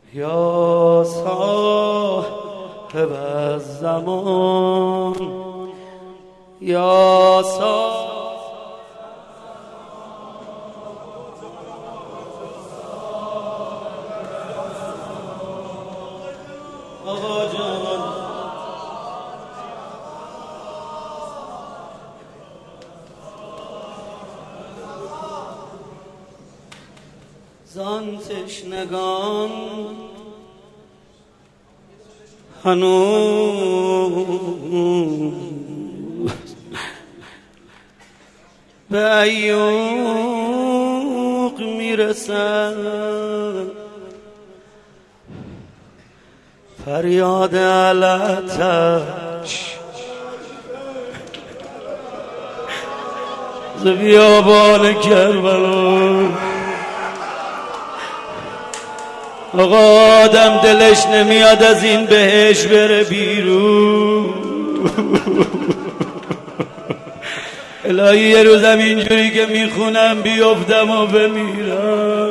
یا صاحب الزمان یا صاحب آقا جان زان تشنگان هنوز به ایوق میرسد فریاد علتش ز بیابان کربلا. آقا آدم دلش نمیاد از این بهش بره بیرون. الهی یه روزم اینجوری که میخونم بیفتم و بمیرم.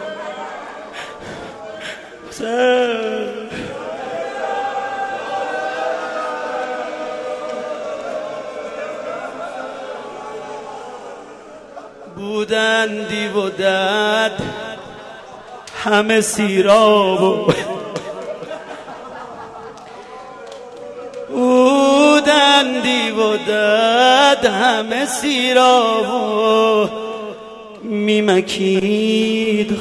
بودن دیو و دد همه سیراب و بودن دیو و دد همه سیراب و میمکید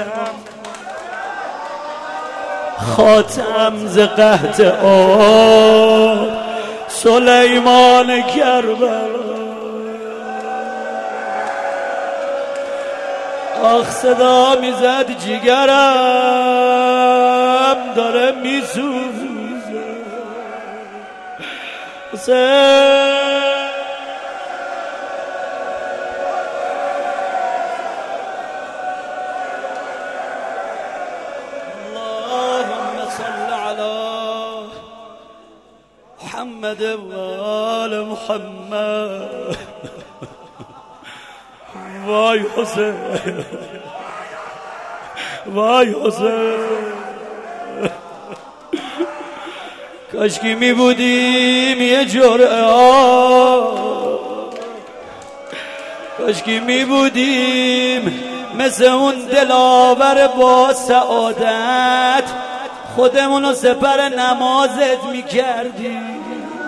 خاتم ز قحط آب سلیمان کربلا. آخ صدا میزد جیگرم داره میسوزه. اللهم صل علی محمد و آل محمد. وای حسین وای حسین کاشکی می بودیم یه جرعه کاشکی می بودیم مثل اون دلاور با سعادت خودمونو سپر نمازت می کردیم.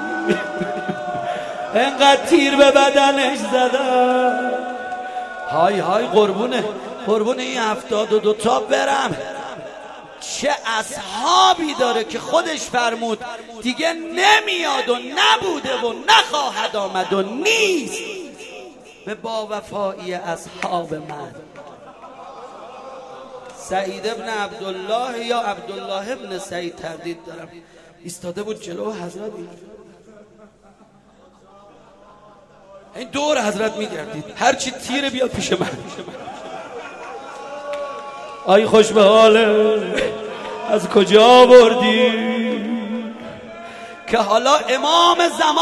انقدر تیر به بدنش زدم. های های قربون این 72 تا برم. چه اصحابی داره که خودش فرمود دیگه نمیاد و نبوده و نخواهد آمد و نیست به با وفایی اصحاب من. سعید ابن عبدالله یا عبدالله ابن سعید تردید دارم ایستاده بود جلو حضرت این دور حضرت میگردید هرچی تیر بیاد پیش من. آی خوش به حاله از کجا بردی که حالا امام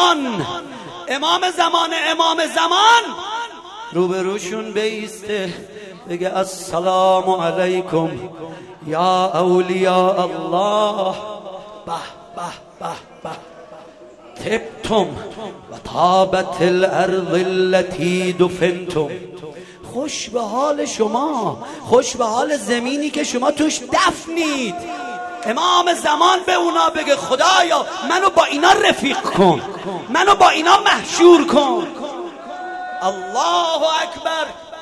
زمان روبروشون بیسته بگه السلام علیکم یا اولیاء الله. به به به به تبتم و طابت الارض التي دفنتم. خوش به حال شما، خوش به حال زمینی که شما توش دفنید. امام زمان به اونا بگه خدایا منو با اینا رفیق کن، منو با اینا محشور کن. الله اکبر.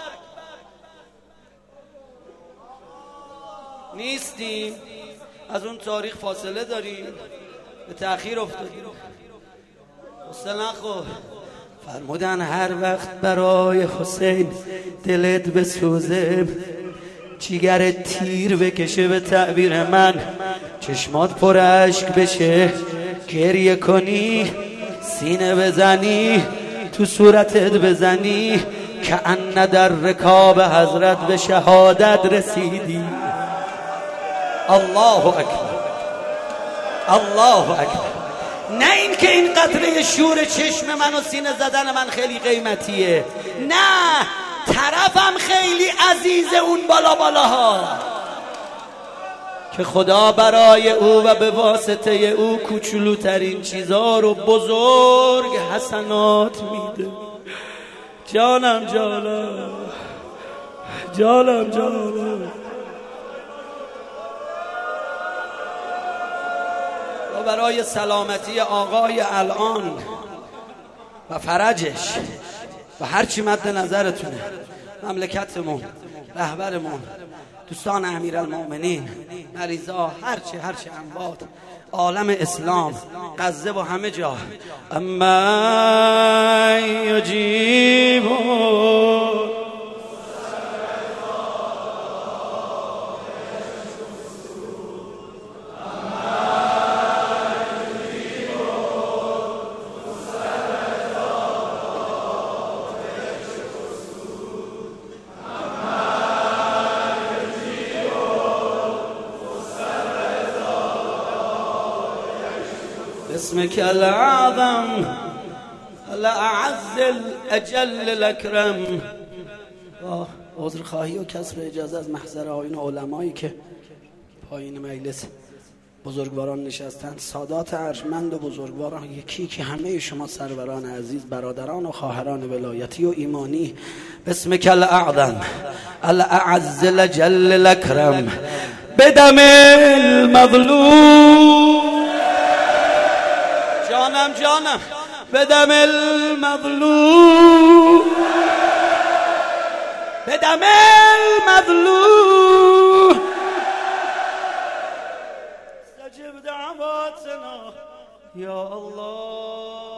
نیستیم، از اون تاریخ فاصله داریم، به تأخیر افتادیم. حسین نخو فرمودن هر وقت برای حسین دلت بسوزه جیگر تیر بکشه به تعبیر من، چشمات پر اشک بشه، گریه کنی، سینه بزنی، تو صورتت بزنی که ان در رکاب حضرت به شهادت رسیدی. الله اکبر، الله اکبر. نه این که این قطره شور چشم من و سینه زدن من خیلی قیمتیه، نه طرفم خیلی عزیز اون بالا بالاها که خدا برای او و به واسطه او کوچولوترین چیزا رو بزرگ حسنات میده. جانم جانم جانم جانم. و برای سلامتی آقای الان و فرجش و هرچی مد نظرتونه، مملکتمون، رهبرمون، دوستان امیرالمومنین، مریضا، هرچی اموات، عالم اسلام، غزه و همه جا. اما یجیب اسمك الأعظم الأعز الأجل الأكرم. عذرخواهی و کسب اجازه از محضر آیین علمایی که پایین مجلس بزرگواران نشستند، سادات ارجمند و بزرگواران، یکی که همه شما سروران عزیز، برادران و خواهران ولایتی و ایمانی، باسمک الاعظم الاعز الاجل الاکرم بدم المظلوم. جانم جانم. بدم المظلوم بدم المظلوم استجب دعواتنا یا الله.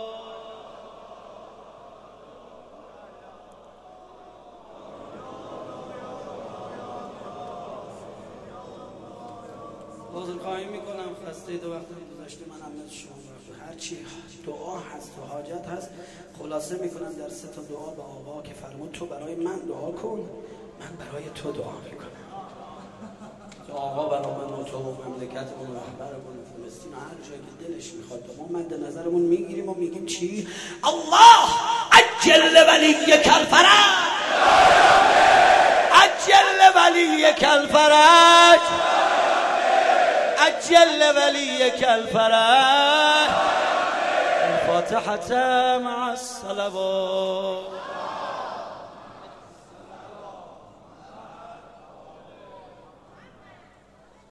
عذرخواهی میکنم خسته دو وقت گذشته، منم مثل شما هرچی دعا هست و حاجت هست خلاصه میکنم در 3 تا دعا به آقا که فرمود تو برای من دعا کن، من برای تو دعا میکنم. آقا برای من و تو و مملکتمون و رهبرمون و فلسطین و هر جایی که دلش میخواد ما مد نظرمون میگیریم و میگیم چی؟ الله عجل ولیک الفرج، عجل ولیک الفرج، عجل ولیک الفرج. الفاتحة مع الصلوات.